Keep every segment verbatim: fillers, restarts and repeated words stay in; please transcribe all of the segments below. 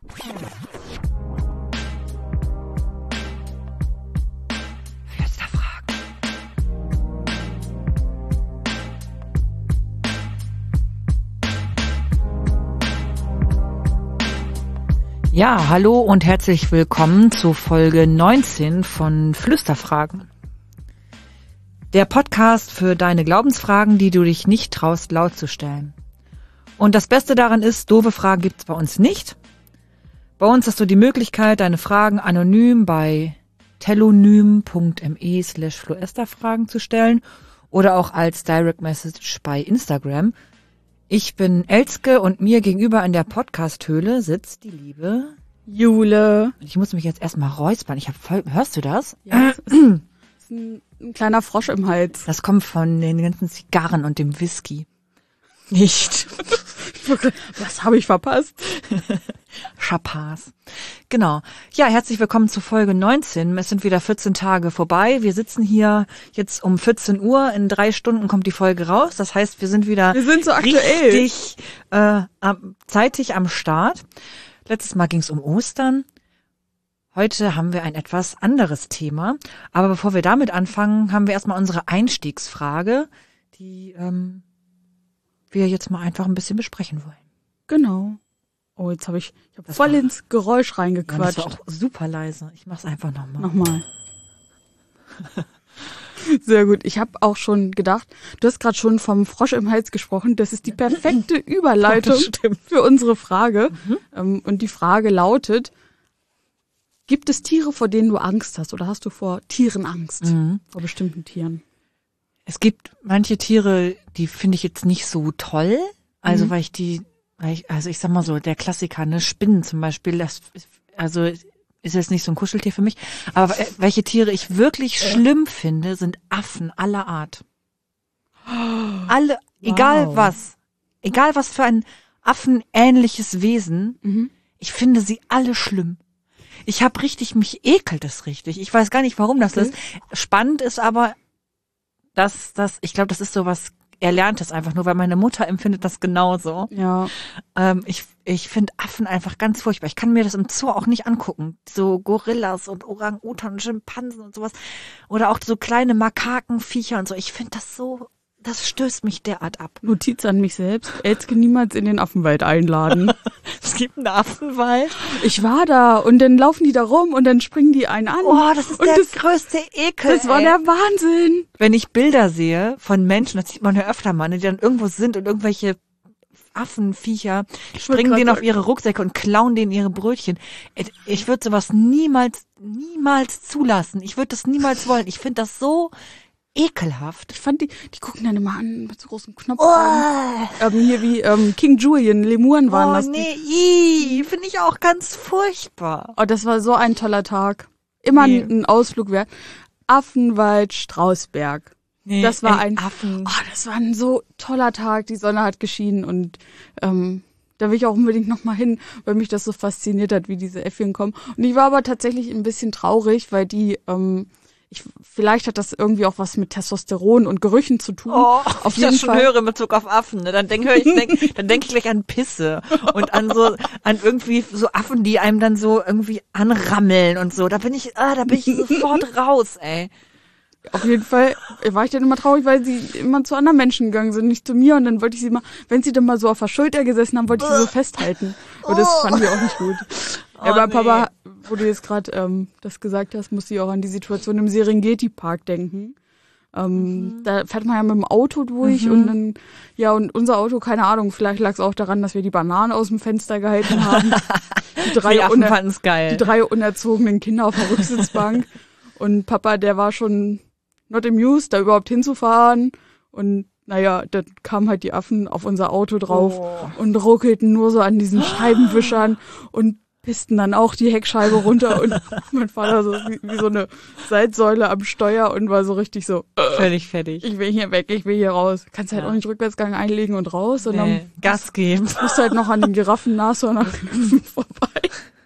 Ja, hallo und herzlich willkommen zu Folge neunzehn von Flüsterfragen. Der Podcast für deine Glaubensfragen, die du dich nicht traust, laut zu stellen. Und das Beste daran ist, doofe Fragen gibt's bei uns nicht. Bei uns hast du die Möglichkeit, deine Fragen anonym bei telonym.me slash fluesterfragen zu stellen oder auch als Direct Message bei Instagram. Ich bin Elske und mir gegenüber in der Podcast-Höhle sitzt die liebe Jule. Ich muss mich jetzt erstmal räuspern. Ich hab voll, hörst du das? Ja, es ist, es ist ein, ein kleiner Frosch im Hals. Das kommt von den ganzen Zigarren und dem Whisky. Nicht. Was habe ich verpasst? Chapas. Genau. Ja, herzlich willkommen zu Folge neunzehn. Es sind wieder vierzehn Tage vorbei. Wir sitzen hier jetzt um vierzehn Uhr. In drei Stunden kommt die Folge raus. Das heißt, wir sind wieder wir sind so aktuell. richtig äh, zeitig am Start. Letztes Mal ging es um Ostern. Heute haben wir ein etwas anderes Thema. Aber bevor wir damit anfangen, haben wir erstmal unsere Einstiegsfrage, die ähm, wir jetzt mal einfach ein bisschen besprechen wollen. Genau. Oh, jetzt habe ich, ich hab voll war, ins Geräusch reingequatscht. Ja, das war auch super leise. Ich mach's einfach nochmal. Nochmal. Sehr gut. Ich habe auch schon gedacht, du hast gerade schon vom Frosch im Hals gesprochen. Das ist die perfekte Überleitung für unsere Frage. Mhm. Ähm, und die Frage lautet, gibt es Tiere, vor denen du Angst hast? Oder hast du vor Tieren Angst? Mhm. Vor bestimmten Tieren? Es gibt manche Tiere, die finde ich jetzt nicht so toll. Also mhm. weil ich die, weil ich, also ich sag mal so, der Klassiker, ne, Spinnen zum Beispiel, das ist, also ist jetzt nicht so ein Kuscheltier für mich. Aber welche Tiere ich wirklich äh. schlimm finde, sind Affen aller Art. Alle, wow. egal was, egal was für ein affenähnliches Wesen, mhm. ich finde sie alle schlimm. Ich habe richtig, mich ekelt es richtig. Ich weiß gar nicht, warum das okay. ist. Spannend ist aber, dass das, ich glaube, das ist sowas Erlerntes einfach nur, weil meine Mutter empfindet das genauso. Ja. Ähm, ich ich finde Affen einfach ganz furchtbar. Ich kann mir das im Zoo auch nicht angucken. So Gorillas und Orang-Utan und Schimpansen und sowas. Oder auch so kleine Makakenviecher und so. Ich finde das so, das stößt mich derart ab. Notiz an mich selbst. Elske niemals in den Affenwald einladen. Es gibt einen Affenwald. Ich war da und dann laufen die da rum und dann springen die einen an. Oh, das ist und der das, größte Ekel. Das war ey. der Wahnsinn. Wenn ich Bilder sehe von Menschen, das sieht man ja öfter mal, die dann irgendwo sind und irgendwelche Affenviecher springen denen auf ihre Rucksäcke und klauen denen ihre Brötchen. Ich würde sowas niemals, niemals zulassen. Ich würde das niemals wollen. Ich finde das so ekelhaft. Ich fand die, die gucken dann immer an mit so großen Knopfaugen. Oh. Ähm, hier wie ähm, King Julian, Lemuren waren oh, das. Oh nee, finde ich auch ganz furchtbar. Oh, das war so ein toller Tag. Immer nee. ein Ausflug wert. Affenwald, Strausberg. Nee, das war ein Affen. Oh, das war ein so toller Tag. Die Sonne hat geschienen und ähm, da will ich auch unbedingt noch mal hin, weil mich das so fasziniert hat, wie diese Äffchen kommen. Und ich war aber tatsächlich ein bisschen traurig, weil die ähm, Ich, vielleicht hat das irgendwie auch was mit Testosteron und Gerüchen zu tun. Oh, auf ich jeden das schon Fall. höre in Bezug auf Affen. Ne? Dann denke ich, denk, dann denke ich gleich an Pisse und an so, an irgendwie so Affen, die einem dann so irgendwie anrammeln und so. Da bin ich, ah, da bin ich sofort raus, ey. Auf jeden Fall war ich dann immer traurig, weil sie immer zu anderen Menschen gegangen sind, nicht zu mir. Und dann wollte ich sie mal, wenn sie dann mal so auf der Schulter gesessen haben, wollte ich sie so festhalten. Und das fand ich auch nicht gut. Oh, ja, aber nee. Papa, wo du jetzt gerade ähm, das gesagt hast, musste ich auch an die Situation im Serengeti-Park denken. Ähm, mhm. Da fährt man ja mit dem Auto durch mhm. und dann, ja, und unser Auto, keine Ahnung, vielleicht lag es auch daran, dass wir die Bananen aus dem Fenster gehalten haben. Die drei, die Affen uner- fanden's geil. Die drei unerzogenen Kinder auf der Rücksitzbank. Und Papa, der war schon not amused, da überhaupt hinzufahren. Und naja, da kamen halt die Affen auf unser Auto drauf oh. und ruckelten nur so an diesen Scheibenwischern und pissten dann auch die Heckscheibe runter. Und mein Vater so wie, wie so eine Salzsäule am Steuer und war so richtig so völlig fertig. Ich will hier weg, ich will hier raus. Kannst halt ja. auch nicht Rückwärtsgang einlegen und raus. Und nee, dann Gas geben. Musst halt noch an den Giraffen-Nashörnern vorbei.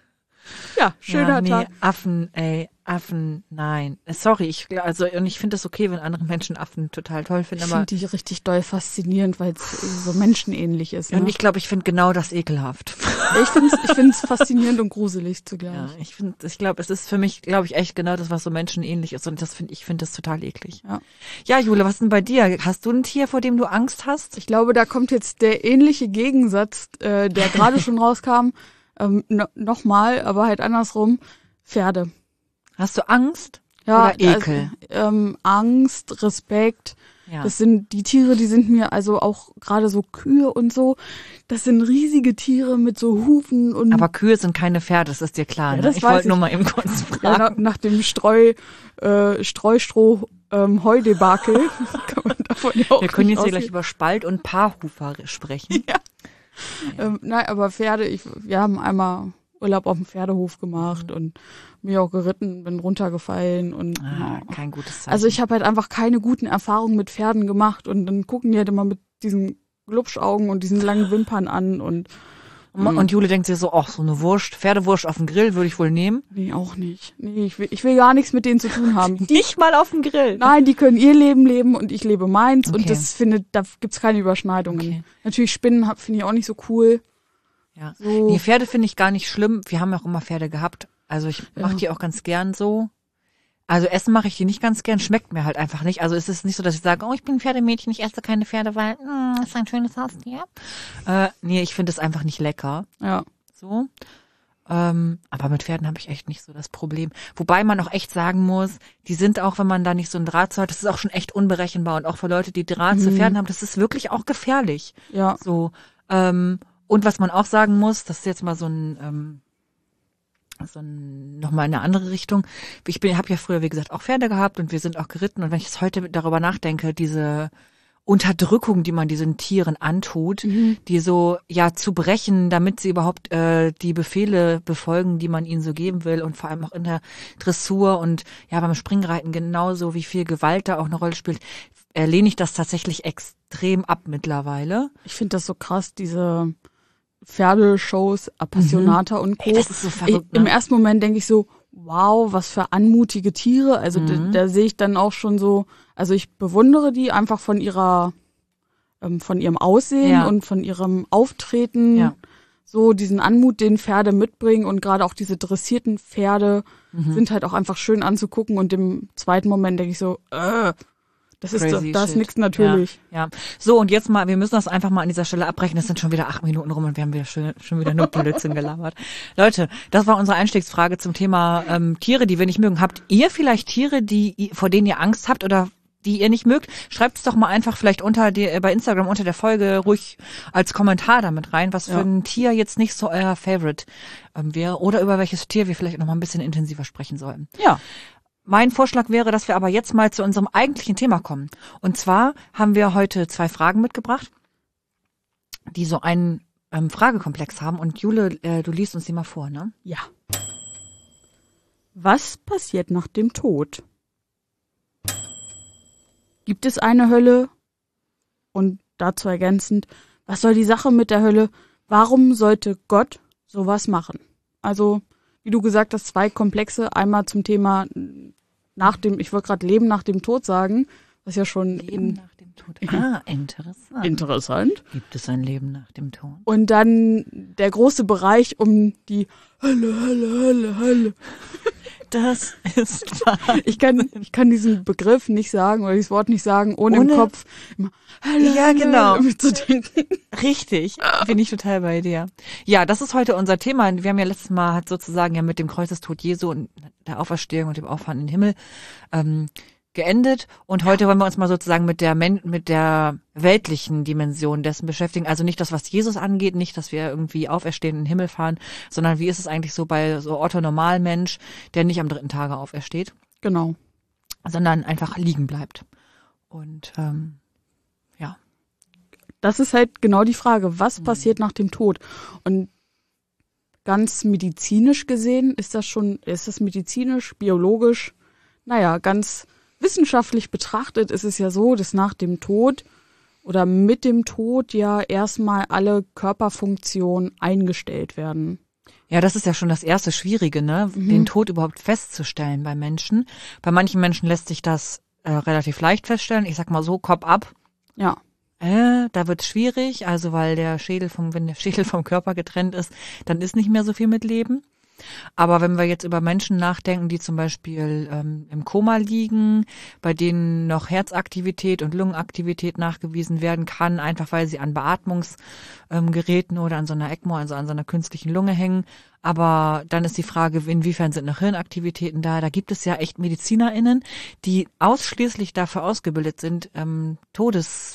Ja, schöner ja, nee, Tag. Affen, ey, Affen, nein. Sorry, ich also und ich finde es okay, wenn andere Menschen Affen total toll finden. Ich finde die richtig doll faszinierend, weil es so menschenähnlich ist. Ne? Und ne? ich glaube, ich finde genau das ekelhaft. Ich finde es ich find's faszinierend und gruselig zugleich. Ja, ich finde, ich glaube, es ist für mich, glaube ich, echt genau das, was so menschenähnlich ist. Und das finde ich finde das total eklig. Ja. Ja, Jule, was ist denn bei dir? Hast du ein Tier, vor dem du Angst hast? Ich glaube, da kommt jetzt der ähnliche Gegensatz, äh, der gerade schon rauskam, ähm, no, nochmal, aber halt andersrum. Pferde. Hast du Angst? Ja, oder Ekel? Also, ähm, Angst, Respekt. Ja. Das sind die Tiere, die sind mir also auch gerade so Kühe und so. Das sind riesige Tiere mit so Hufen und. Aber Kühe sind keine Pferde, das ist dir klar. Ja, Ne? das Ich weiß wollte ich. nur mal eben kurz fragen. Ja, nach, nach dem Streu, äh, Streustroh, ähm, Heudebakel kann man davon ja auch Wir können nicht jetzt hier gleich ausgehen. über Spalt- und Paarhufer sprechen. Ja. Ähm, nein, aber Pferde, ich, wir haben einmal Urlaub auf dem Pferdehof gemacht Mhm. und mich auch geritten, bin runtergefallen und Ah, ja. kein gutes Zeichen. Also ich habe halt einfach keine guten Erfahrungen mit Pferden gemacht und dann gucken die halt immer mit diesen Glubschaugen und diesen langen Wimpern an und und, und Jule denkt sich so, ach, so eine Wurst, Pferdewurst auf dem Grill würde ich wohl nehmen. nee, auch nicht. Nee, ich will, ich will gar nichts mit denen zu tun haben. Die, Nicht mal auf dem Grill. nein, die können ihr Leben leben und ich lebe meins Okay. und das findet, da gibt's keine Überschneidungen. Okay. Natürlich Spinnen hab- finde ich auch nicht so cool. Ja. So. Nee, Pferde finde ich gar nicht schlimm. Wir haben ja auch immer Pferde gehabt. Also ich mache Ja. die auch ganz gern so. Also essen mache ich die nicht ganz gern, schmeckt mir halt einfach nicht. Also es ist nicht so, dass ich sage, oh, ich bin ein Pferdemädchen, ich esse keine Pferde, weil mm, das ist ein schönes Haustier. Äh, nee, ich finde es einfach nicht lecker. Ja. So. Ähm, aber mit Pferden habe ich echt nicht so das Problem. Wobei man auch echt sagen muss, die sind auch, wenn man da nicht so ein Draht zu hat, das ist auch schon echt unberechenbar. Und auch für Leute, die Draht zu Mhm. Pferden haben, das ist wirklich auch gefährlich. Ja. So. Ähm, und was man auch sagen muss, das ist jetzt mal so ein, ähm, so ein, nochmal in eine andere Richtung. Ich bin, habe ja früher, wie gesagt, auch Pferde gehabt und wir sind auch geritten. Und wenn ich jetzt heute darüber nachdenke, diese Unterdrückung, die man diesen Tieren antut, Mhm. die so ja zu brechen, damit sie überhaupt äh, die Befehle befolgen, die man ihnen so geben will und vor allem auch in der Dressur und ja beim Springreiten genauso, wie viel Gewalt da auch eine Rolle spielt, äh, lehne ich das tatsächlich extrem ab mittlerweile. Ich finde das so krass, diese Pferdeshows, Appassionata und Co. Ey, das ist so verrückt, ich, Im ne? ersten Moment denke ich so, wow, was für anmutige Tiere. Also Mhm. da, da sehe ich dann auch schon so, also ich bewundere die einfach von ihrer, ähm, von ihrem Aussehen Ja. und von ihrem Auftreten. Ja. So diesen Anmut, den Pferde mitbringen und gerade auch diese dressierten Pferde Mhm. sind halt auch einfach schön anzugucken und im zweiten Moment denke ich so, äh, das ist, Crazy da ist shit. nichts natürlich. Ja, ja. So, und jetzt mal, wir müssen das einfach mal an dieser Stelle abbrechen. Es sind schon wieder acht Minuten rum und wir haben wieder schön, schon wieder nur Blödsinn gelabert. Leute, das war unsere Einstiegsfrage zum Thema ähm, Tiere, die wir nicht mögen. Habt ihr vielleicht Tiere, die vor denen ihr Angst habt oder die ihr nicht mögt? Schreibt es doch mal einfach vielleicht unter die, bei Instagram unter der Folge ruhig als Kommentar damit rein, was für Ja. ein Tier jetzt nicht so euer Favorite ähm, wäre oder über welches Tier wir vielleicht noch mal ein bisschen intensiver sprechen sollten. Ja. Mein Vorschlag wäre, dass wir aber jetzt mal zu unserem eigentlichen Thema kommen. Und zwar haben wir heute zwei Fragen mitgebracht, die so einen ähm, Fragekomplex haben. Und Jule, äh, du liest uns die mal vor, ne? Ja. Was passiert nach dem Tod? Gibt es eine Hölle? Und dazu ergänzend, was soll die Sache mit der Hölle? Warum sollte Gott sowas machen? Also, wie du gesagt hast, zwei Komplexe. Einmal zum Thema nach dem, ich wollte gerade Leben nach dem Tod sagen, was ja schon Leben in, nach dem Tod. Ah, interessant. interessant. Gibt es ein Leben nach dem Tod? Und dann der große Bereich um die Hölle, Hölle, Hölle, Hölle. Das ist wahr. Ich kann, ich kann diesen Begriff nicht sagen oder dieses Wort nicht sagen, ohne, Ohne- im Kopf immer Hölle, Ja, genau. Hölle mitzudenken. Richtig, bin ich total bei dir. Ja, das ist heute unser Thema. Wir haben ja letztes Mal hat sozusagen ja mit dem Kreuzestod Jesu und der Auferstehung und dem Auffahren in den Himmel ähm, geendet. Und heute wollen wir uns mal sozusagen mit der Men mit der weltlichen Dimension dessen beschäftigen. Also nicht das, was Jesus angeht, nicht, dass wir irgendwie auferstehen in den Himmel fahren, sondern wie ist es eigentlich so bei so Otto Normalmensch, der nicht am dritten Tage aufersteht, Genau. sondern einfach liegen bleibt. Und ähm, ja. Das ist halt genau die Frage, was passiert nach dem Tod? Und ganz medizinisch gesehen ist das schon, ist das medizinisch, biologisch, naja, ganz wissenschaftlich betrachtet ist es ja so, dass nach dem Tod oder mit dem Tod ja erstmal alle Körperfunktionen eingestellt werden. Ja, das ist ja schon das erste Schwierige, ne? Mhm. Den Tod überhaupt festzustellen bei Menschen. Bei manchen Menschen lässt sich das äh, relativ leicht feststellen. Ich sag mal so, Kopf ab. Ja. Äh, Ende, da wird's schwierig, also weil der Schädel vom, wenn der Schädel vom Körper getrennt ist, dann ist nicht mehr so viel mit Leben. Aber wenn wir jetzt über Menschen nachdenken, die zum Beispiel ähm, im Koma liegen, bei denen noch Herzaktivität und Lungenaktivität nachgewiesen werden kann, einfach weil sie an Beatmungsgeräten ähm, oder an so einer ECMO, also an so einer künstlichen Lunge hängen. Aber dann ist die Frage, inwiefern sind noch Hirnaktivitäten da? Da gibt es ja echt MedizinerInnen, die ausschließlich dafür ausgebildet sind, ähm, Todes...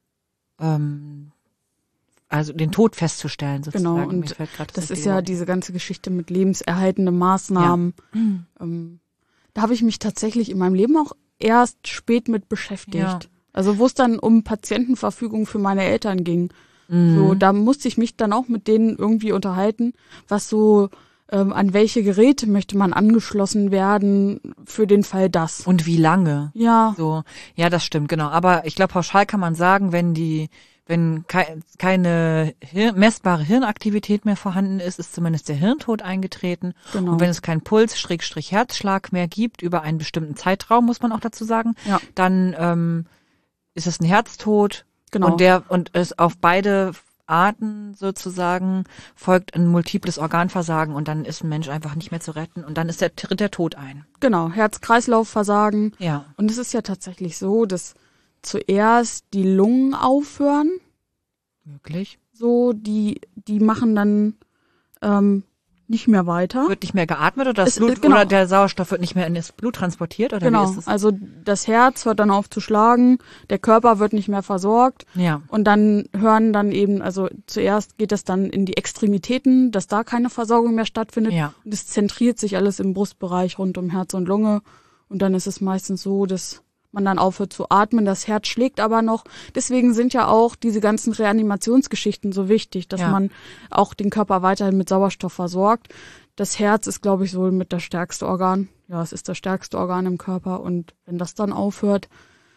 Ähm, also den Tod festzustellen sozusagen. Genau, und das, das ist ja Wort. Diese ganze Geschichte mit lebenserhaltenden Maßnahmen. Ja. Ähm, da habe ich mich tatsächlich in meinem Leben auch erst spät mit beschäftigt. Ja. Also wo es dann um Patientenverfügung für meine Eltern ging. Mhm. So, da musste ich mich dann auch mit denen irgendwie unterhalten, was so, ähm, an welche Geräte möchte man angeschlossen werden für den Fall das. Und wie lange. Ja. So, ja, das stimmt, genau. Aber ich glaube, pauschal kann man sagen, wenn die Wenn ke- keine Hir- messbare Hirnaktivität mehr vorhanden ist, ist zumindest der Hirntod eingetreten. Genau. Und wenn es keinen Puls, Schrägstrich Herzschlag mehr gibt, über einen bestimmten Zeitraum, muss man auch dazu sagen, ja. dann ähm, ist es ein Herztod. Genau. Und der und es auf beide Arten sozusagen folgt ein multiples Organversagen und dann ist ein Mensch einfach nicht mehr zu retten und dann ist der, tritt der Tod ein. Genau, Herz-Kreislauf-Versagen. Ja. Und es ist ja tatsächlich so, dass zuerst die Lungen aufhören. Möglich. So, die, die machen dann ähm, nicht mehr weiter. Wird nicht mehr geatmet oder das es, Blut genau. oder der Sauerstoff wird nicht mehr in das Blut transportiert oder genau. wie ist das? Also das Herz hört dann auf zu schlagen, der Körper wird nicht mehr versorgt. Ja. Und dann hören dann eben, also zuerst geht es dann in die Extremitäten, dass da keine Versorgung mehr stattfindet. Ja. Und es zentriert sich alles im Brustbereich rund um Herz und Lunge. Und dann ist es meistens so, dass man dann aufhört zu atmen, das Herz schlägt aber noch. Deswegen sind ja auch diese ganzen Reanimationsgeschichten so wichtig, dass ja. man auch den Körper weiterhin mit Sauerstoff versorgt. Das Herz ist, glaube ich, so mit das stärkste Organ. Ja, es ist das stärkste Organ im Körper und wenn das dann aufhört,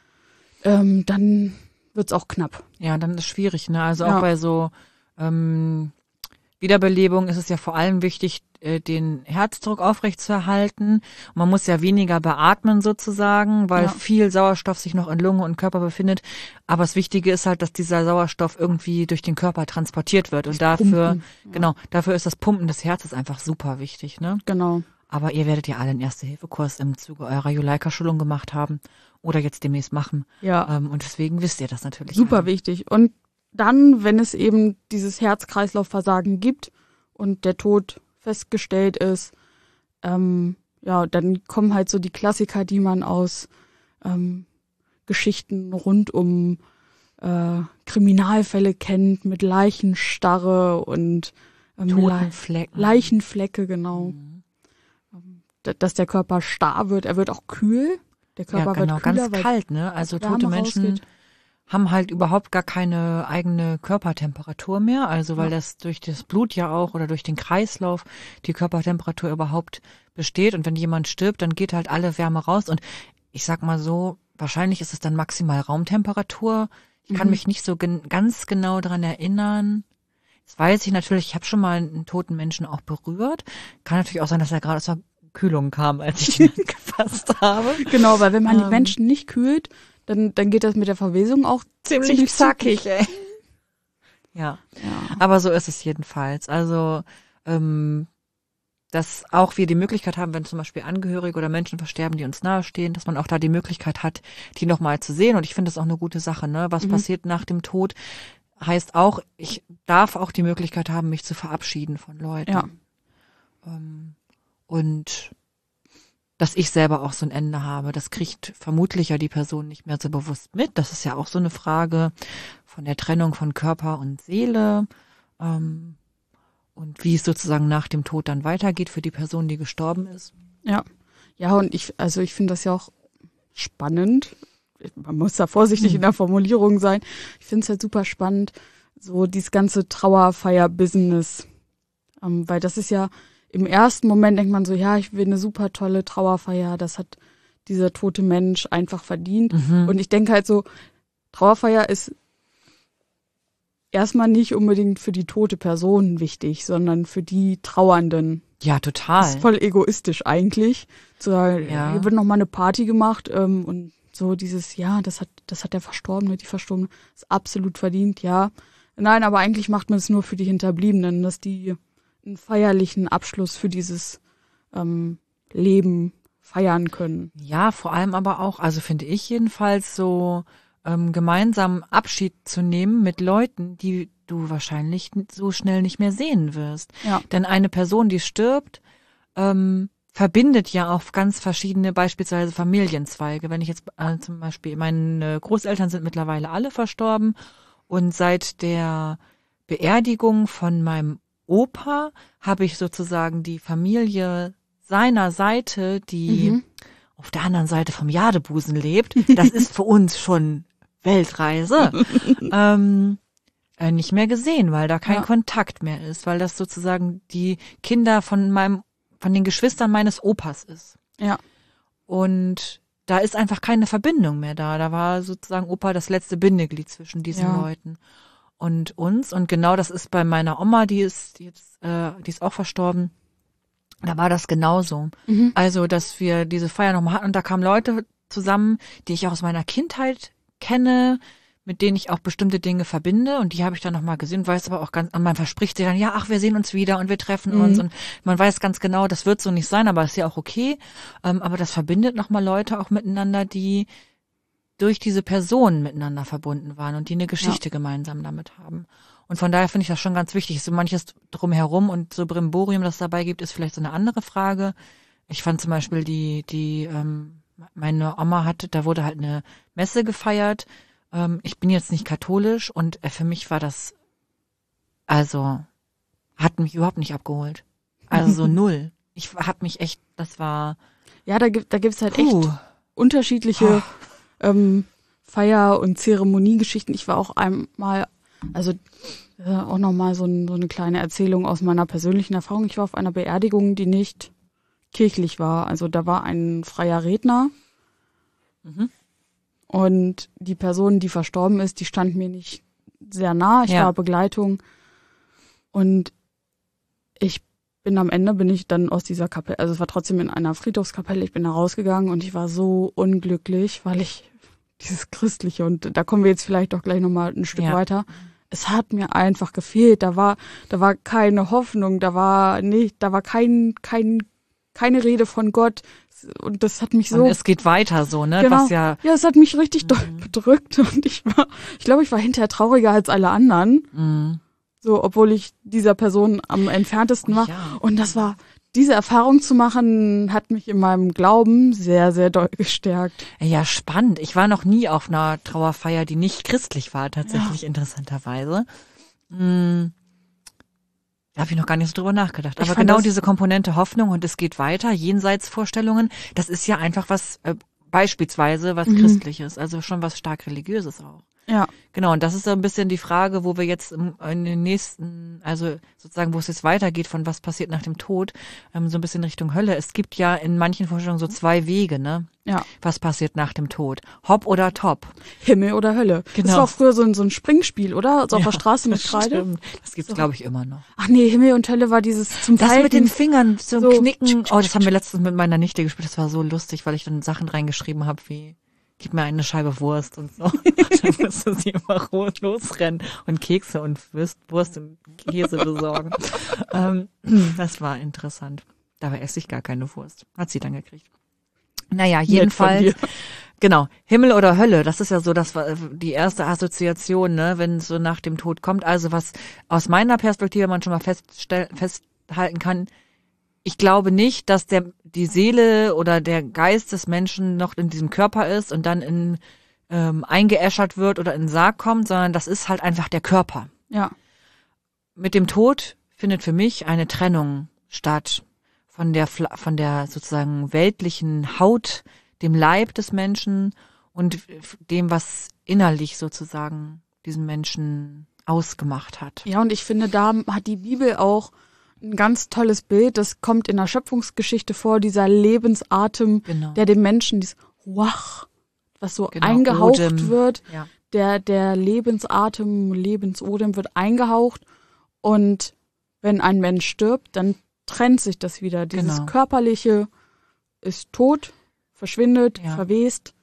ähm, dann wird's auch knapp. Ja, dann ist es schwierig, ne? Also ja. auch bei so ähm, Wiederbelebung ist es ja vor allem wichtig, den Herzdruck aufrechtzuerhalten. Und man muss ja weniger beatmen sozusagen, weil ja. viel Sauerstoff sich noch in Lunge und Körper befindet. Aber das Wichtige ist halt, dass dieser Sauerstoff irgendwie durch den Körper transportiert wird. Und das dafür, Pumpen. genau, dafür ist das Pumpen des Herzens einfach super wichtig, ne? Genau. Aber ihr werdet ja alle einen Erste-Hilfe-Kurs im Zuge eurer Juleika-Schulung gemacht haben oder jetzt demnächst machen. Ja. Und deswegen wisst ihr das natürlich. Super alle. wichtig. Und dann, wenn es eben dieses Herz-Kreislauf-Versagen gibt und der Tod festgestellt ist, ähm, ja, dann kommen halt so die Klassiker, die man aus ähm, Geschichten rund um äh, Kriminalfälle kennt, mit Leichenstarre und ähm, Totenflecken. Le- Leichenflecke, genau. Mhm. Ähm, dass der Körper starr wird, er wird auch kühl. Der Körper ja, genau, wird kühler, ganz kalt, ne? Also Wärme tote Menschen rausgeht. haben halt überhaupt gar keine eigene Körpertemperatur mehr, also weil ja. das durch das Blut ja auch oder durch den Kreislauf die Körpertemperatur überhaupt besteht und wenn jemand stirbt, dann geht halt alle Wärme raus und ich sag mal so, wahrscheinlich ist es dann maximal Raumtemperatur. Ich kann mhm. mich nicht so gen- ganz genau dran erinnern. Das weiß ich natürlich, ich habe schon mal einen toten Menschen auch berührt. Kann natürlich auch sein, dass er gerade aus der Kühlung kam, als ich ihn gefasst habe. Genau, weil wenn man ähm, die Menschen nicht kühlt, Dann, dann geht das mit der Verwesung auch ziemlich, ziemlich zackig, ey. Ja. ja, aber so ist es jedenfalls. Also, ähm, dass auch wir die Möglichkeit haben, wenn zum Beispiel Angehörige oder Menschen versterben, die uns nahestehen, dass man auch da die Möglichkeit hat, die nochmal zu sehen. Und ich finde das auch eine gute Sache, ne? Was mhm. passiert nach dem Tod, heißt auch, ich darf auch die Möglichkeit haben, mich zu verabschieden von Leuten. Ja. Ähm, und dass ich selber auch so ein Ende habe. Das kriegt vermutlich ja die Person nicht mehr so bewusst mit. Das ist ja auch so eine Frage von der Trennung von Körper und Seele ähm, und wie es sozusagen nach dem Tod dann weitergeht für die Person, die gestorben ist. Ja, ja und ich, also ich finde das ja auch spannend. Man muss da vorsichtig hm. in der Formulierung sein. Ich finde es halt super spannend, so dieses ganze Trauerfeier-Business, ähm, weil das ist ja im ersten Moment denkt man so, ja, ich will eine super tolle Trauerfeier, das hat dieser tote Mensch einfach verdient. Mhm. Und ich denke halt so, Trauerfeier ist erstmal nicht unbedingt für die tote Person wichtig, sondern für die Trauernden. Ja, total. Das ist voll egoistisch eigentlich, zu sagen, ja. hier wird noch mal eine Party gemacht ähm, und so dieses, ja, das hat, das hat der Verstorbene, die Verstorbene, ist absolut verdient, ja. Nein, aber eigentlich macht man es nur für die Hinterbliebenen, dass die einen feierlichen Abschluss für dieses ähm, Leben feiern können. Ja, vor allem aber auch, also finde ich jedenfalls so ähm, gemeinsam Abschied zu nehmen mit Leuten, die du wahrscheinlich so schnell nicht mehr sehen wirst. Ja. Denn eine Person, die stirbt, ähm, verbindet ja auch ganz verschiedene, beispielsweise Familienzweige. Wenn ich jetzt äh, zum Beispiel, meine Großeltern sind mittlerweile alle verstorben und seit der Beerdigung von meinem Opa habe ich sozusagen die Familie seiner Seite, die mhm. auf der anderen Seite vom Jadebusen lebt. Das ist für uns schon Weltreise. ähm, äh, nicht mehr gesehen, weil da kein ja. Kontakt mehr ist, weil das sozusagen die Kinder von meinem von den Geschwistern meines Opas ist. Ja. Und da ist einfach keine Verbindung mehr da. Da war sozusagen Opa das letzte Bindeglied zwischen diesen ja. Leuten und uns. Und genau das ist bei meiner Oma, die ist jetzt, äh, die ist auch verstorben. Da war das genauso. Mhm. Also, dass wir diese Feier nochmal hatten und da kamen Leute zusammen, die ich auch aus meiner Kindheit kenne, mit denen ich auch bestimmte Dinge verbinde und die habe ich dann nochmal gesehen, weiß aber auch ganz, und man verspricht sich dann, ja, ach, wir sehen uns wieder und wir treffen mhm. uns und man weiß ganz genau, das wird so nicht sein, aber ist ja auch okay, ähm, aber das verbindet nochmal Leute auch miteinander, die durch diese Personen miteinander verbunden waren und die eine Geschichte ja. gemeinsam damit haben. Und von daher finde ich das schon ganz wichtig, so manches drumherum und so Brimborium, das es dabei gibt, ist vielleicht so eine andere Frage. Ich fand zum Beispiel die, die, ähm, meine Oma hatte, da wurde halt eine Messe gefeiert. Ich bin jetzt nicht katholisch und für mich war das, also, hat mich überhaupt nicht abgeholt. Also so null. Ich habe mich echt, das war... Ja, da gibt da gibt's halt puh. echt unterschiedliche oh. ähm, Feier- und Zeremoniegeschichten. Ich war auch einmal, also äh, auch nochmal so, ein, so eine kleine Erzählung aus meiner persönlichen Erfahrung. Ich war auf einer Beerdigung, die nicht kirchlich war. Also da war ein freier Redner. Mhm. Und die Person, die verstorben ist, die stand mir nicht sehr nah. Ich ja. war Begleitung. Und ich bin am Ende, bin ich dann aus dieser Kapelle, also es war trotzdem in einer Friedhofskapelle, ich bin da rausgegangen und ich war so unglücklich, weil ich dieses Christliche, und da kommen wir jetzt vielleicht auch gleich nochmal ein Stück ja. weiter, es hat mir einfach gefehlt. Da war, da war keine Hoffnung, da war nicht, da war kein, kein, keine Rede von Gott. Und das hat mich so... Und es geht weiter so, ne? Genau. Was ja, ja, es hat mich richtig mhm. doll bedrückt und ich war, ich glaube, ich war hinterher trauriger als alle anderen. Mhm. So, obwohl ich dieser Person am entferntesten war. Oh, ja. Und das war, diese Erfahrung zu machen, hat mich in meinem Glauben sehr, sehr doll gestärkt. Ja, spannend. Ich war noch nie auf einer Trauerfeier, die nicht christlich war, tatsächlich, ja. interessanterweise. Mhm. Da habe ich noch gar nicht so drüber nachgedacht. Aber genau diese Komponente Hoffnung und es geht weiter, Jenseitsvorstellungen, das ist ja einfach was, äh, beispielsweise was mhm. Christliches, also schon was stark Religiöses auch. Ja. Genau, und das ist so ein bisschen die Frage, wo wir jetzt in den nächsten, also sozusagen, wo es jetzt weitergeht, von was passiert nach dem Tod, ähm, so ein bisschen Richtung Hölle. Es gibt ja in manchen Vorstellungen so zwei Wege, ne? Ja. Was passiert nach dem Tod? Hopp oder top? Himmel oder Hölle. Genau. Das war auch früher so ein, so ein Springspiel, oder? Also auf ja, der Straße mit Kreide. Stimmt. Das gibt's, so. glaube ich, immer noch. Ach nee, Himmel und Hölle war dieses zum Das Falten. mit den Fingern, so, so Knicken. Oh, das haben wir letztens mit meiner Nichte gespielt. Das war so lustig, weil ich dann Sachen reingeschrieben habe wie, gib mir eine Scheibe Wurst und so. Dann musste sie immer losrennen und Kekse und Wurst, Wurst und Käse besorgen. ähm, das war interessant. Dabei esse ich gar keine Wurst. Hat sie dann gekriegt. Naja, jedenfalls, genau, Himmel oder Hölle, das ist ja so, das war die erste Assoziation, ne, wenn es so nach dem Tod kommt. Also was aus meiner Perspektive man schon mal feststell, festhalten kann, ich glaube nicht, dass der die Seele oder der Geist des Menschen noch in diesem Körper ist und dann in ähm, eingeäschert wird oder in den Sarg kommt, sondern das ist halt einfach der Körper. Ja. Mit dem Tod findet für mich eine Trennung statt von der von der sozusagen weltlichen Haut, dem Leib des Menschen und dem, was innerlich sozusagen diesen Menschen ausgemacht hat. Ja, und ich finde, da hat die Bibel auch ein ganz tolles Bild, das kommt in der Schöpfungsgeschichte vor, dieser Lebensatem, genau. der dem Menschen, dieses Ruach, was so genau, eingehaucht Odem. wird, ja. der, der Lebensatem, Lebensodem wird eingehaucht und wenn ein Mensch stirbt, dann trennt sich das wieder. Dieses genau. Körperliche ist tot, verschwindet, ja. verwest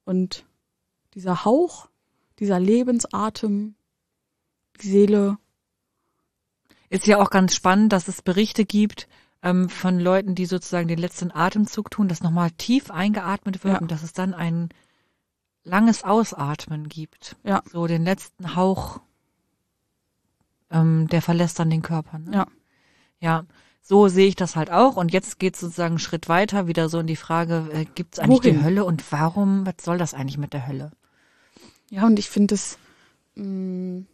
Und dieser Hauch, dieser Lebensatem, die Seele. Ist ja auch ganz spannend, dass es Berichte gibt ähm, von Leuten, die sozusagen den letzten Atemzug tun, dass nochmal tief eingeatmet wird Ja. und dass es dann ein langes Ausatmen gibt. Ja. So den letzten Hauch, ähm, der verlässt dann den Körper. Ne? Ja. Ja, so sehe ich das halt auch. Und jetzt geht es sozusagen einen Schritt weiter, wieder so in die Frage, äh, gibt es eigentlich Wohin? die Hölle und warum, was soll das eigentlich mit der Hölle? Ja, und ich finde es, mh,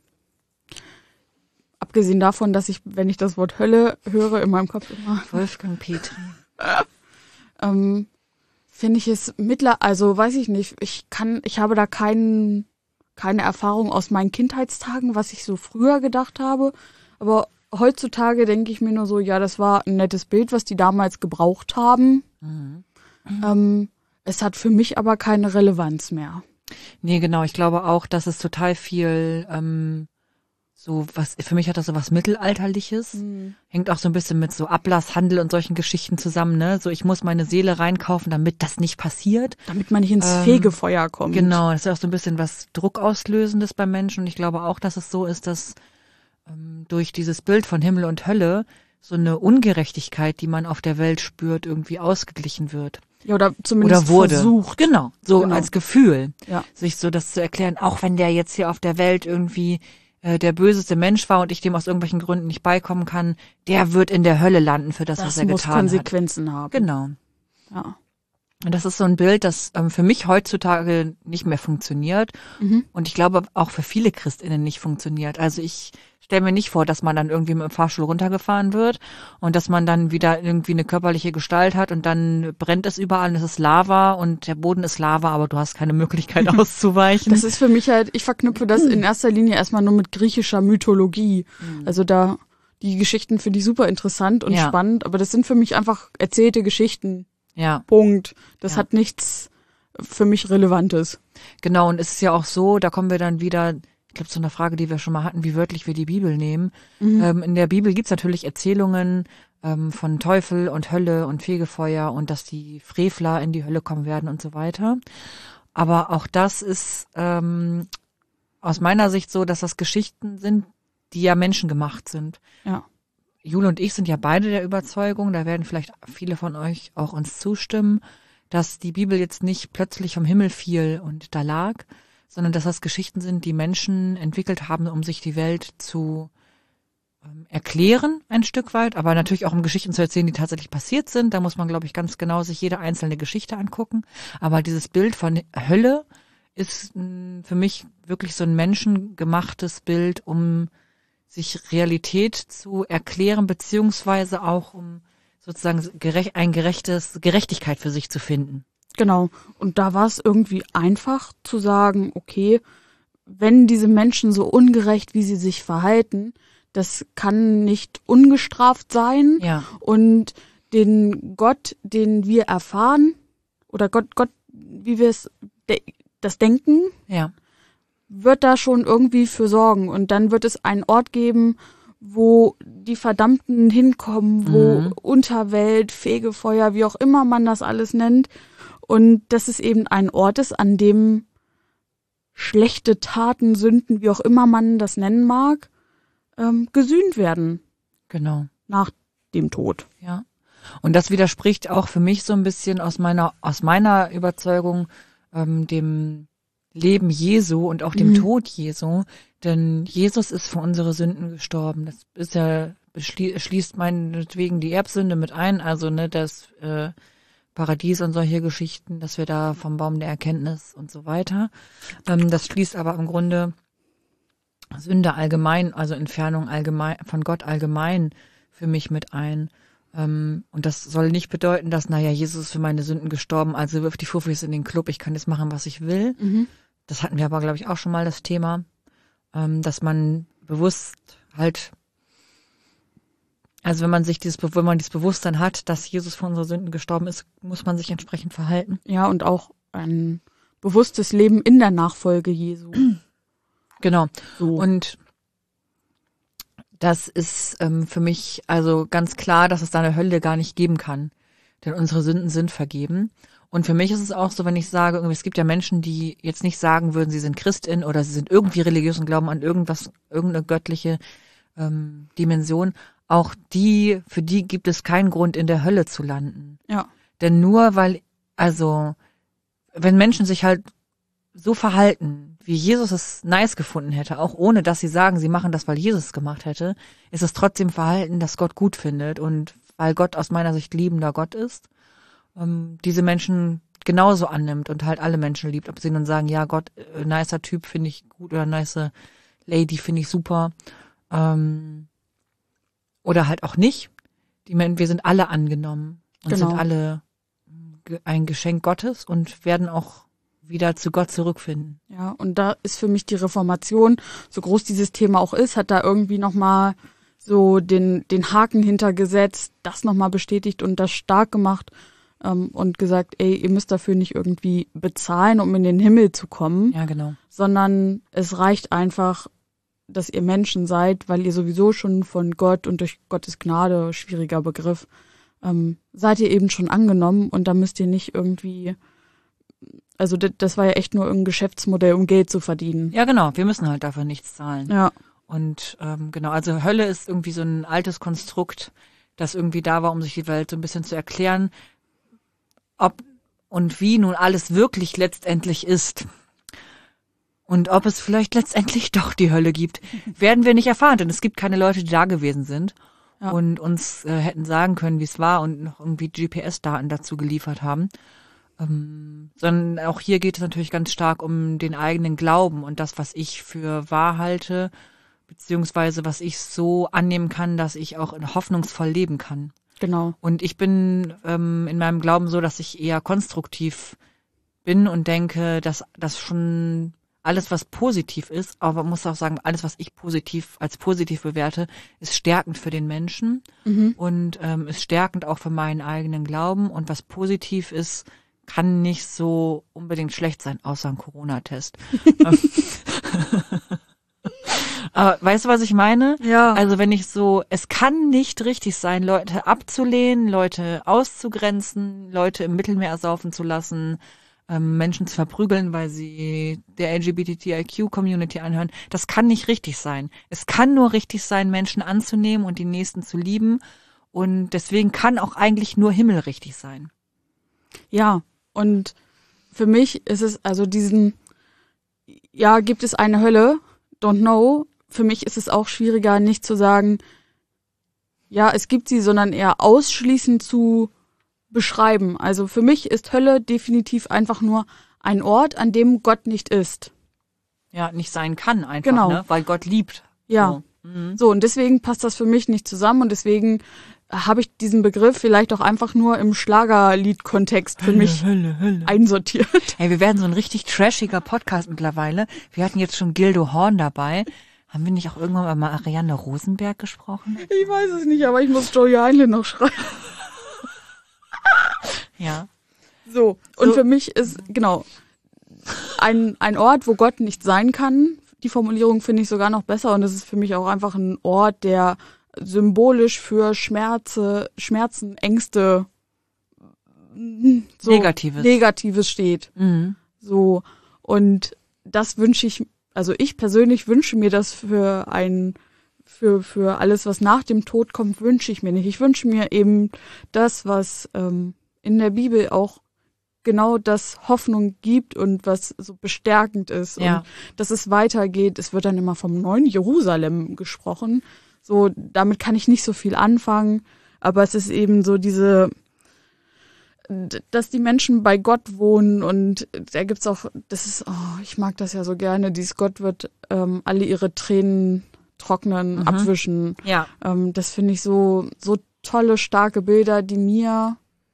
abgesehen davon, dass ich, wenn ich das Wort Hölle höre, in meinem Kopf immer, Wolfgang Petri. ähm, finde ich es mittler, also weiß ich nicht, ich kann, ich habe da keinen, keine Erfahrung aus meinen Kindheitstagen, was ich so früher gedacht habe, aber heutzutage denke ich mir nur so, ja, das war ein nettes Bild, was die damals gebraucht haben. Mhm. Ähm, es hat für mich aber keine Relevanz mehr. Nee, genau. Ich glaube auch, dass es total viel ähm, so was, für mich hat das so was Mittelalterliches. Mhm. Hängt auch so ein bisschen mit so Ablasshandel und solchen Geschichten zusammen, ne? So, ich muss meine Seele reinkaufen, damit das nicht passiert. Damit man nicht ins Ähm, Fegefeuer kommt. Genau, das ist auch so ein bisschen was Druckauslösendes beim Menschen. Und ich glaube auch, dass es so ist, dass ähm, durch dieses Bild von Himmel und Hölle so eine Ungerechtigkeit, die man auf der Welt spürt, irgendwie ausgeglichen wird. Ja, oder zumindest Oder wurde. versucht. Genau, so Genau. als Gefühl, Ja. sich so das zu erklären, auch wenn der jetzt hier auf der Welt irgendwie äh, der böseste Mensch war und ich dem aus irgendwelchen Gründen nicht beikommen kann, der wird in der Hölle landen für das, Das was er muss getan hat. Konsequenzen haben. Genau. Ja. Und das ist so ein Bild, das ähm, für mich heutzutage nicht mehr funktioniert Mhm. und ich glaube auch für viele ChristInnen nicht funktioniert. Also ich stelle mir nicht vor, dass man dann irgendwie mit dem Fahrstuhl runtergefahren wird und dass man dann wieder irgendwie eine körperliche Gestalt hat und dann brennt es überall und es ist Lava und der Boden ist Lava, aber du hast keine Möglichkeit auszuweichen. Das ist für mich halt, ich verknüpfe das in erster Linie erstmal nur mit griechischer Mythologie. Also da, die Geschichten finde ich super interessant und Ja. spannend, aber das sind für mich einfach erzählte Geschichten. Ja. Punkt. Das Ja. hat nichts für mich Relevantes. Genau, und es ist ja auch so, da kommen wir dann wieder, ich glaube, zu einer Frage, die wir schon mal hatten, wie wörtlich wir die Bibel nehmen. Mhm. Ähm, in der Bibel gibt's natürlich Erzählungen ähm, von Teufel und Hölle und Fegefeuer und dass die Frevler in die Hölle kommen werden und so weiter. Aber auch das ist ähm, aus meiner Sicht so, dass das Geschichten sind, die ja menschengemacht sind. Ja. Jule und ich sind ja beide der Überzeugung, da werden vielleicht viele von euch auch uns zustimmen, dass die Bibel jetzt nicht plötzlich vom Himmel fiel und da lag, sondern dass das Geschichten sind, die Menschen entwickelt haben, um sich die Welt zu ähm, erklären, ein Stück weit, aber natürlich auch um Geschichten zu erzählen, die tatsächlich passiert sind. Da muss man, glaube ich, ganz genau sich jede einzelne Geschichte angucken. Aber dieses Bild von Hölle ist mh, für mich wirklich so ein menschengemachtes Bild, um sich Realität zu erklären, beziehungsweise auch um sozusagen gerecht, ein gerechtes Gerechtigkeit für sich zu finden. Genau. Und da war es irgendwie einfach zu sagen, okay, wenn diese Menschen so ungerecht, wie sie sich verhalten, das kann nicht ungestraft sein. Ja. Und den Gott, den wir erfahren, oder Gott, Gott, wie wir es, de- das denken, Ja. wird da schon irgendwie für sorgen. Und dann wird es einen Ort geben, wo die Verdammten hinkommen, wo Mhm. Unterwelt, Fegefeuer, wie auch immer man das alles nennt. Und dass es eben ein Ort ist, an dem schlechte Taten, Sünden, wie auch immer man das nennen mag, ähm, gesühnt werden Genau. nach dem Tod. Ja. Und das widerspricht auch für mich so ein bisschen aus meiner, aus meiner Überzeugung, ähm, dem Leben Jesu und auch dem Mhm. Tod Jesu. Denn Jesus ist für unsere Sünden gestorben. Das ist ja, beschli- schließt meinetwegen die Erbsünde mit ein, also ne, das äh, Paradies und solche Geschichten, dass wir da vom Baum der Erkenntnis und so weiter. Ähm, das schließt aber im Grunde Sünde allgemein, also Entfernung allgemein von Gott allgemein für mich mit ein. Ähm, und das soll nicht bedeuten, dass, naja, Jesus ist für meine Sünden gestorben, also wirf die Fuffis in den Club, ich kann jetzt machen, was ich will. Mhm. Das hatten wir aber, glaube ich, auch schon mal das Thema, ähm, dass man bewusst halt, also wenn man sich dieses, wenn man dieses Bewusstsein hat, dass Jesus für unsere Sünden gestorben ist, muss man sich entsprechend verhalten. Ja, und auch ein bewusstes Leben in der Nachfolge Jesu. Genau. So. Und das ist ähm, für mich also ganz klar, dass es da eine Hölle gar nicht geben kann. Denn unsere Sünden sind vergeben. Und für mich ist es auch so, wenn ich sage, irgendwie, es gibt ja Menschen, die jetzt nicht sagen würden, sie sind Christin oder sie sind irgendwie religiös und glauben an irgendwas, irgendeine göttliche ähm, Dimension. Auch die, für die gibt es keinen Grund, in der Hölle zu landen. Ja. Denn nur weil, also, wenn Menschen sich halt so verhalten, wie Jesus es nice gefunden hätte, auch ohne, dass sie sagen, sie machen das, weil Jesus es gemacht hätte, ist es trotzdem Verhalten, das Gott gut findet. Und weil Gott aus meiner Sicht liebender Gott ist, ähm, diese Menschen genauso annimmt und halt alle Menschen liebt. Ob sie nun sagen, ja Gott, äh, nicer Typ finde ich gut oder nice Lady finde ich super. Ähm, oder halt auch nicht. Die Men- wir sind alle angenommen und Genau. sind alle ge- ein Geschenk Gottes und werden auch wieder zu Gott zurückfinden. Ja, und da ist für mich die Reformation, so groß dieses Thema auch ist, hat da irgendwie nochmal so den, den Haken hintergesetzt, das nochmal bestätigt und das stark gemacht ähm, und gesagt, ey, ihr müsst dafür nicht irgendwie bezahlen, um in den Himmel zu kommen, Ja, genau. sondern es reicht einfach, dass ihr Menschen seid, weil ihr sowieso schon von Gott und durch Gottes Gnade, schwieriger Begriff, ähm, seid ihr eben schon angenommen und da müsst ihr nicht irgendwie, also das, das war ja echt nur ein Geschäftsmodell, um Geld zu verdienen. Ja, genau. Wir müssen halt dafür nichts zahlen. Ja, Und ähm, genau, also Hölle ist irgendwie so ein altes Konstrukt, das irgendwie da war, um sich die Welt so ein bisschen zu erklären, ob und wie nun alles wirklich letztendlich ist. Und ob es vielleicht letztendlich doch die Hölle gibt, werden wir nicht erfahren, denn es gibt keine Leute, die da gewesen sind Ja. und uns äh, hätten sagen können, wie es war und noch irgendwie G P S-Daten dazu geliefert haben. Ähm, sondern auch hier geht es natürlich ganz stark um den eigenen Glauben und das, was ich für wahr halte, beziehungsweise was ich so annehmen kann, dass ich auch hoffnungsvoll leben kann. genau. Und ich bin ähm, in meinem Glauben so, dass ich eher konstruktiv bin und denke, dass das schon alles, was positiv ist, aber man muss auch sagen, alles, was ich positiv als positiv bewerte, ist stärkend für den Menschen Mhm. und ähm, ist stärkend auch für meinen eigenen Glauben. Und was positiv ist, kann nicht so unbedingt schlecht sein, außer ein Corona-Test. Aber weißt du, was ich meine? Ja. Also wenn ich so, es kann nicht richtig sein, Leute abzulehnen, Leute auszugrenzen, Leute im Mittelmeer ersaufen zu lassen, ähm, Menschen zu verprügeln, weil sie der L G B T I Q-Community anhören. Das kann nicht richtig sein. Es kann nur richtig sein, Menschen anzunehmen und die Nächsten zu lieben. Und deswegen kann auch eigentlich nur Himmel richtig sein. Ja, und für mich ist es also diesen, ja, gibt es eine Hölle? Don't know. Für mich ist es auch schwieriger, nicht zu sagen, ja, es gibt sie, sondern eher ausschließend zu beschreiben. Also für mich ist Hölle definitiv einfach nur ein Ort, an dem Gott nicht ist. Ja, nicht sein kann einfach, Genau. ne? Weil Gott liebt. Ja. So. Mhm. So, und deswegen passt das für mich nicht zusammen und deswegen habe ich diesen Begriff vielleicht auch einfach nur im Schlagerlied-Kontext für mich Hölle, Hölle. einsortiert. Hey, wir werden so ein richtig trashiger Podcast mittlerweile. Wir hatten jetzt schon Gildo Horn dabei. Haben wir nicht auch irgendwann mal mit Marianne Rosenberg gesprochen? Ich weiß es nicht, aber ich muss Joey Heinlein noch schreiben. Ja. So, und So. für mich ist, genau, ein, ein Ort, wo Gott nicht sein kann. Die Formulierung finde ich sogar noch besser und es ist für mich auch einfach ein Ort, der symbolisch für Schmerze, Schmerzen, Ängste, so Negatives. Negatives steht. Mhm. So, und das wünsche ich, also ich persönlich wünsche mir das für ein, für, für alles, was nach dem Tod kommt, wünsche ich mir nicht. Ich wünsche mir eben das, was ähm, in der Bibel auch genau das Hoffnung gibt und was so bestärkend ist Ja. und dass es weitergeht. Es wird dann immer vom neuen Jerusalem gesprochen. So, damit kann ich nicht so viel anfangen, aber es ist eben so diese, dass die Menschen bei Gott wohnen und da gibt's auch, das ist, oh, ich mag das ja so gerne, dieses Gott wird ähm, alle ihre Tränen trocknen, Mhm. abwischen. Ja. Ähm, das finde ich so, so tolle, starke Bilder, die mir,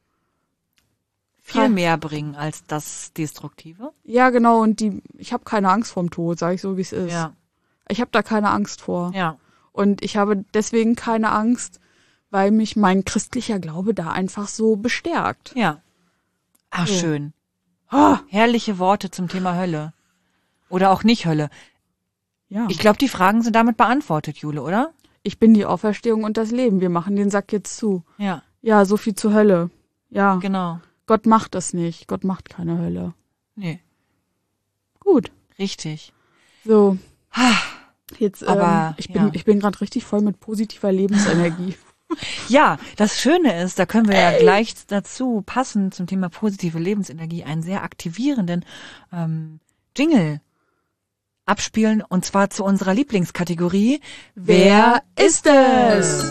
Viel mehr bringen als das Destruktive. ja genau, und die, ich habe keine Angst vorm Tod, sage ich so, wie es ist. Ja. Ich habe da keine Angst vor. Ja. Und ich habe deswegen keine Angst, weil mich mein christlicher Glaube da einfach so bestärkt. Ja. Ach, So. schön. Oh, herrliche Worte zum Thema Hölle. Oder auch nicht Hölle. Ja. Ich glaube, die Fragen sind damit beantwortet, Jule, oder? Ich bin die Auferstehung und das Leben. Wir machen den Sack jetzt zu. Ja, Ja, so viel zur Hölle. Ja, genau. Gott macht das nicht. Gott macht keine Hölle. Nee, Gut. richtig. So. Jetzt, Aber, ähm, ich bin, ja. ich bin gerade richtig voll mit positiver Lebensenergie. Ja, das Schöne ist, da können wir ja gleich dazu passend zum Thema positive Lebensenergie einen sehr aktivierenden ähm, Jingle abspielen, und zwar zu unserer Lieblingskategorie. Wer ist es?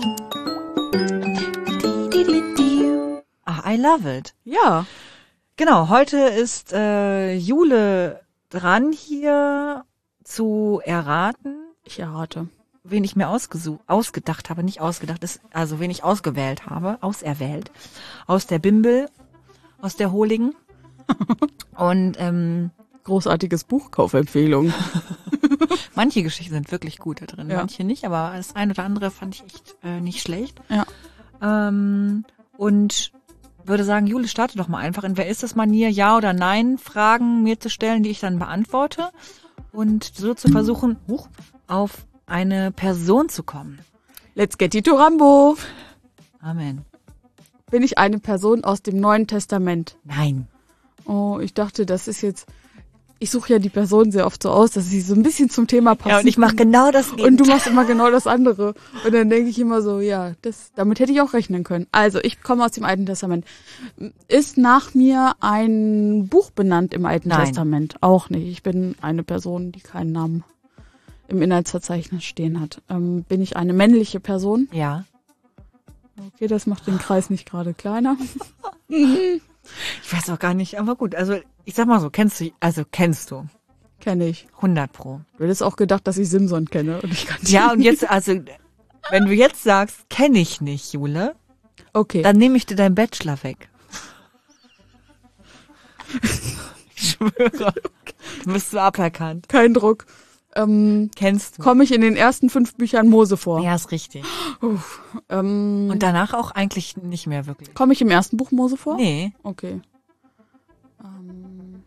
Ah, I love it. Ja. Genau, heute ist äh, Jule dran, hier zu erraten, Ich errate. wen ich mir ausgesucht, ausgedacht habe, nicht ausgedacht, ist, also wen ich ausgewählt habe, auserwählt, aus der Bimbel, aus der Holigen. Und ähm, Großartiges Buch, Kaufempfehlung. manche Geschichten sind wirklich gut da drin, Ja. manche nicht, aber das ein oder andere fand ich echt äh, nicht schlecht. Ja. Ähm, und würde sagen, Jule, starte doch mal einfach in Wer ist es Manier, Ja oder Nein, Fragen mir zu stellen, die ich dann beantworte, und so zu versuchen, huch, auf eine Person zu kommen. Let's get it to Rambo. Amen. Bin ich eine Person aus dem Neuen Testament? Nein. Oh, ich dachte, das ist jetzt... Ich suche ja die Person sehr oft so aus, dass sie so ein bisschen zum Thema passt. Ja, und ich mache genau das Und du machst immer genau das andere. Und dann denke ich immer so, ja, das, damit hätte ich auch rechnen können. Also, ich komme aus dem Alten Testament. Ist nach mir ein Buch benannt im Alten Nein. Testament? Auch nicht. Ich bin eine Person, die keinen Namen im Inhaltsverzeichnis stehen hat. Ähm, bin ich eine männliche Person? Ja. Okay, das macht den Kreis nicht gerade kleiner. Ich weiß auch gar nicht, aber gut, also ich sag mal so, kennst du, also kennst du, Kenne ich. hundert Pro. Du hättest auch gedacht, dass ich Simson kenne. Und ich kann Ja, und jetzt, also, wenn du jetzt sagst, kenne ich nicht, Jule, Okay. dann nehme ich dir deinen Bachelor weg. Ich schwöre. Du bist so aberkannt. Kein Druck. Ähm, Kennst du. komme ich in den ersten fünf Büchern Mose vor? Ja, ist richtig. Uff, ähm, Und danach auch eigentlich nicht mehr wirklich. komme ich im ersten Buch Mose vor? Nee. Okay. Ähm,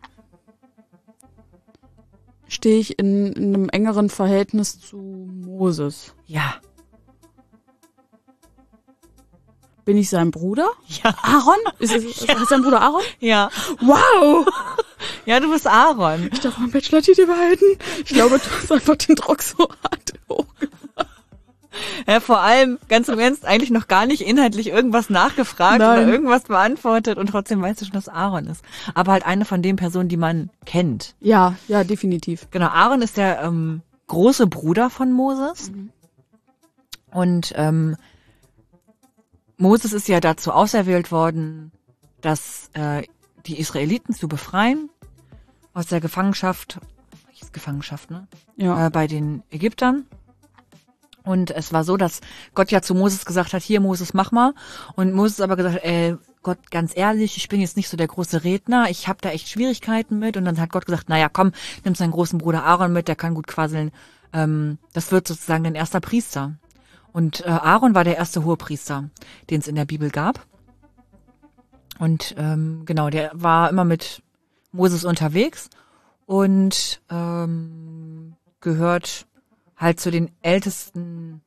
stehe ich in, in einem engeren Verhältnis zu Moses? Ja. Bin ich sein Bruder? Ja. Aaron? Ist, es, ist, ist sein Bruder Aaron? Ja. Wow! Ja, du bist Aaron. Ich darf meinen Bachelor-Titel behalten. Ich glaube, du hast einfach den Druck so hart hochgemacht. Ja, vor allem, ganz im Ernst, eigentlich noch gar nicht inhaltlich irgendwas nachgefragt Nein. oder irgendwas beantwortet, und trotzdem weißt du schon, dass Aaron ist. Aber halt eine von den Personen, die man kennt. Ja, ja, definitiv. Genau, Aaron ist der ähm, große Bruder von Moses. Mhm. Und ähm, Moses ist ja dazu auserwählt worden, dass äh, die Israeliten zu befreien aus der Gefangenschaft, welches Gefangenschaft, ne? Ja. Äh, bei den Ägyptern. Und es war so, dass Gott ja zu Moses gesagt hat, hier Moses, mach mal. Und Moses aber gesagt, äh, Gott, ganz ehrlich, ich bin jetzt nicht so der große Redner, ich habe da echt Schwierigkeiten mit. Und dann hat Gott gesagt, naja, komm, nimm seinen großen Bruder Aaron mit, der kann gut quasseln. Ähm, das wird sozusagen dein erster Priester. Und äh, Aaron war der erste Hohepriester, den es in der Bibel gab. Und ähm, genau, der war immer mit Moses unterwegs und ähm, gehört halt zu den ältesten,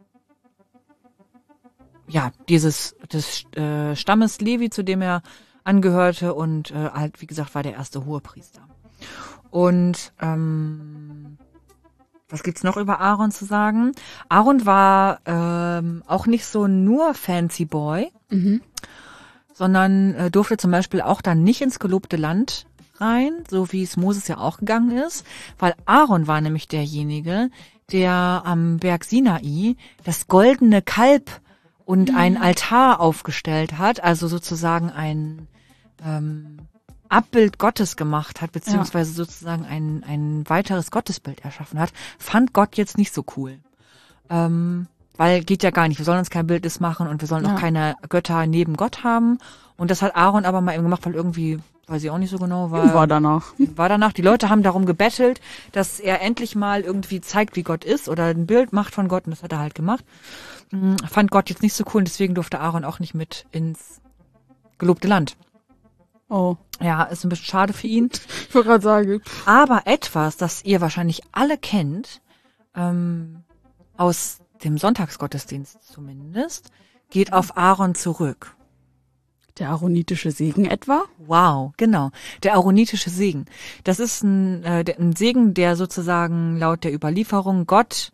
ja, dieses des äh, Stammes Levi, zu dem er angehörte, und äh, halt, wie gesagt, war der erste Hohepriester. Und ähm, was gibt's noch über Aaron zu sagen? Aaron war ähm, auch nicht so nur Fancy Boy, Mhm. sondern äh, durfte zum Beispiel auch dann nicht ins gelobte Land rein, so wie es Moses ja auch gegangen ist, weil Aaron war nämlich derjenige, der am Berg Sinai das goldene Kalb und Mhm. ein Altar aufgestellt hat, also sozusagen ein ähm, Abbild Gottes gemacht hat, beziehungsweise sozusagen ein, ein weiteres Gottesbild erschaffen hat, fand Gott jetzt nicht so cool. Ähm, weil geht ja gar nicht, wir sollen uns kein Bildnis machen und wir sollen Ja. auch keine Götter neben Gott haben. Und das hat Aaron aber mal eben gemacht, weil irgendwie, weiß ich auch nicht so genau, war, War danach. war danach. Die Leute haben darum gebettelt, dass er endlich mal irgendwie zeigt, wie Gott ist oder ein Bild macht von Gott, und das hat er halt gemacht. Hm, Fand Gott jetzt nicht so cool, und deswegen durfte Aaron auch nicht mit ins gelobte Land. Oh. Ja, ist ein bisschen schade für ihn. Ich wollte gerade sagen. Aber etwas, das ihr wahrscheinlich alle kennt, ähm, aus dem Sonntagsgottesdienst zumindest, geht auf Aaron zurück. Der aaronitische Segen etwa? Wow, genau. Der aaronitische Segen. Das ist ein, äh, ein Segen, der sozusagen laut der Überlieferung Gott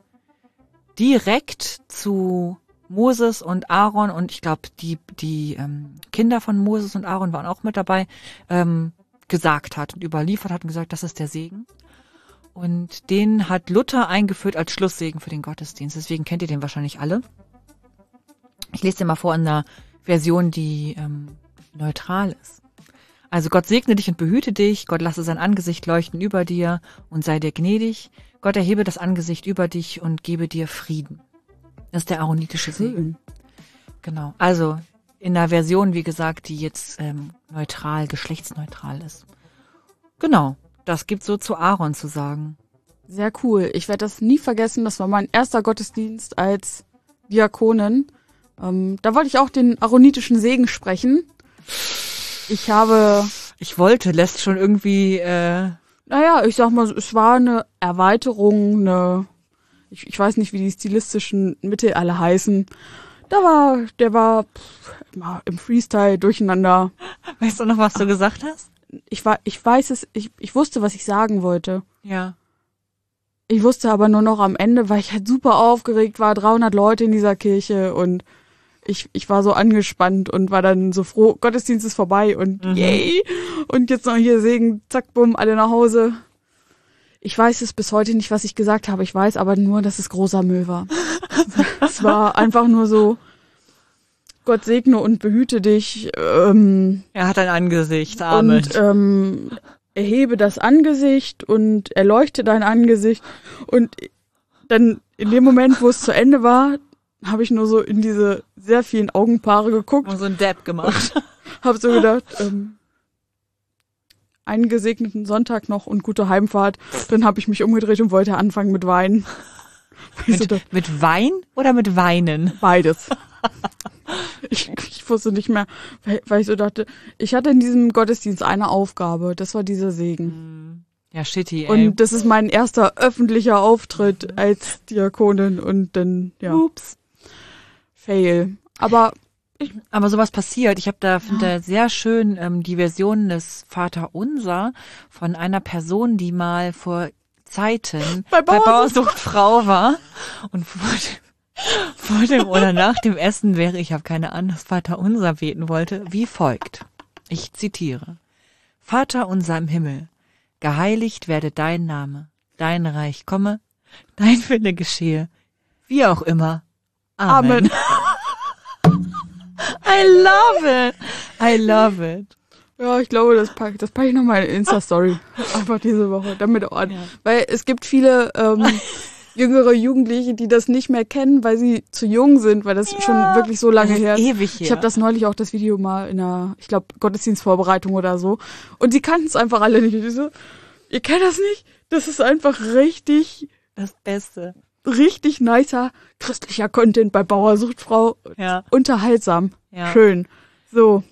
direkt zu Moses und Aaron und ich glaube, die, die ähm, Kinder von Moses und Aaron waren auch mit dabei, ähm, gesagt hat und überliefert hat und gesagt, das ist der Segen. Und den hat Luther eingeführt als Schlusssegen für den Gottesdienst. Deswegen kennt ihr den wahrscheinlich alle. Ich lese dir mal vor in einer Version, die ähm, neutral ist. Also Gott segne dich und behüte dich, Gott lasse sein Angesicht leuchten über dir und sei dir gnädig. Gott erhebe das Angesicht über dich und gebe dir Frieden. Das ist der aaronitische Segen. Genau. Also in einer Version, wie gesagt, die jetzt ähm, neutral, geschlechtsneutral ist. Genau. Das gibt so zu Aaron zu sagen. Sehr cool. Ich werde das nie vergessen. Das war mein erster Gottesdienst als Diakonin. Ähm, da wollte ich auch den aaronitischen Segen sprechen. Ich habe... Ich wollte, lässt schon irgendwie... Äh Naja, ich sag mal, es war eine Erweiterung, eine... Ich, ich weiß nicht, wie die stilistischen Mittel alle heißen. Da war, der war pff, immer im Freestyle durcheinander. Weißt du noch, was du gesagt hast? Ich war, ich weiß es, ich, ich wusste, was ich sagen wollte. Ja. Ich wusste aber nur noch am Ende, weil ich halt super aufgeregt war, dreihundert Leute in dieser Kirche und ich, ich war so angespannt und war dann so froh, Gottesdienst ist vorbei und mhm. yay! Und jetzt noch hier Segen, zack, bumm, alle nach Hause. Ich weiß es bis heute nicht, was ich gesagt habe. Ich weiß aber nur, dass es großer Müll war. Es war einfach nur so, Gott segne und behüte dich. Ähm, er hat ein Angesicht, Amen. Und ähm, erhebe das Angesicht und erleuchte dein Angesicht. Und dann in dem Moment, wo es zu Ende war, habe ich nur so in diese sehr vielen Augenpaare geguckt. Und so ein Depp gemacht. Habe so gedacht, ähm, einen gesegneten Sonntag noch und gute Heimfahrt. Dann habe ich mich umgedreht und wollte anfangen mit Weinen. Mit, so dachte, mit Wein oder mit Weinen? Beides. ich, ich wusste nicht mehr, weil, weil ich so dachte, ich hatte in diesem Gottesdienst eine Aufgabe, das war dieser Segen. Ja, shitty, ey. Und das ist mein erster öffentlicher Auftritt als Diakonin und dann, ja. Ups. Fail. Aber Ich, Aber sowas passiert. Ich habe da, finde ja. sehr schön ähm, die Version des Vaterunser von einer Person, die mal vor Zeiten bei, bei Bauersucht Frau war und vor dem, vor dem oder nach dem Essen wäre, ich habe keine Ahnung, das Vaterunser beten wollte, wie folgt. Ich zitiere. Vater unser im Himmel, geheiligt werde dein Name, dein Reich komme, dein Wille geschehe, wie auch immer. Amen. Amen. I love it. I love it. Ja, ich glaube, das packe das pack ich nochmal in Insta-Story. Einfach diese Woche, damit auch an. Ja. Weil es gibt viele ähm, jüngere Jugendliche, die das nicht mehr kennen, weil sie zu jung sind, weil das ja. schon wirklich so lange her ist. Ewig her. Ich habe das neulich auch das Video mal in einer, ich glaube, Gottesdienstvorbereitung oder so. Und die kannten es einfach alle nicht. Und ich so, ihr kennt das nicht? Das ist einfach richtig das Beste. Richtig nicer christlicher Content bei Bauersuchtfrau. Ja. Unterhaltsam. Ja. Schön. So.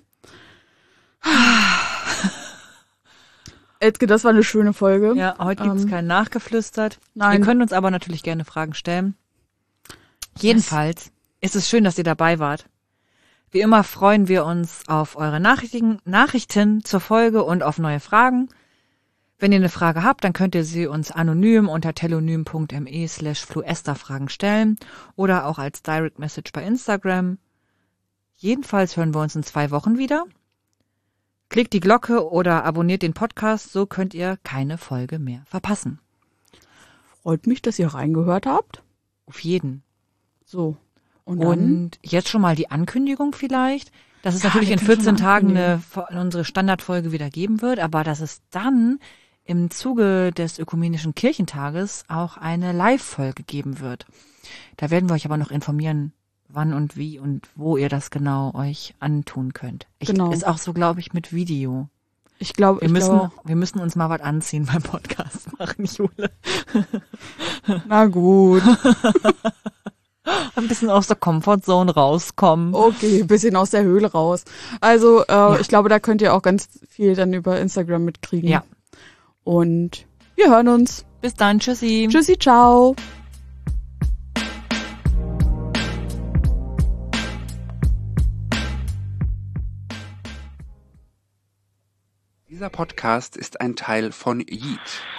Elske, das war eine schöne Folge. Ja, heute gibt es ähm, kein Nachgeflüstert. Nein. Ihr könnt uns aber natürlich gerne Fragen stellen. Jedenfalls yes. ist es schön, dass ihr dabei wart. Wie immer freuen wir uns auf eure Nachrichten, Nachrichten zur Folge und auf neue Fragen. Wenn ihr eine Frage habt, dann könnt ihr sie uns anonym unter telonym.me slash fluesterfragen stellen oder auch als Direct Message bei Instagram. Jedenfalls hören wir uns in zwei Wochen wieder. Klickt die Glocke oder abonniert den Podcast, so könnt ihr keine Folge mehr verpassen. Freut mich, dass ihr reingehört habt. Auf jeden. So. Und, und jetzt schon mal die Ankündigung vielleicht, dass es ja, natürlich in vierzehn Tagen eine, unsere Standardfolge wieder geben wird, aber dass es dann im Zuge des Ökumenischen Kirchentages auch eine Live-Folge geben wird. Da werden wir euch aber noch informieren, wann und wie und wo ihr das genau euch antun könnt. Ich, genau. Ist auch so, glaube ich, mit Video. Ich glaube, wir ich müssen, glaub... wir müssen uns mal was anziehen beim Podcast machen, Jule. Na gut. Ein bisschen aus der Comfortzone rauskommen. Okay, ein bisschen aus der Höhle raus. Also, äh, ja. ich glaube, da könnt ihr auch ganz viel dann über Instagram mitkriegen. Ja. Und wir hören uns. Bis dann, tschüssi. Tschüssi, ciao. Dieser Podcast ist ein Teil von Yeet.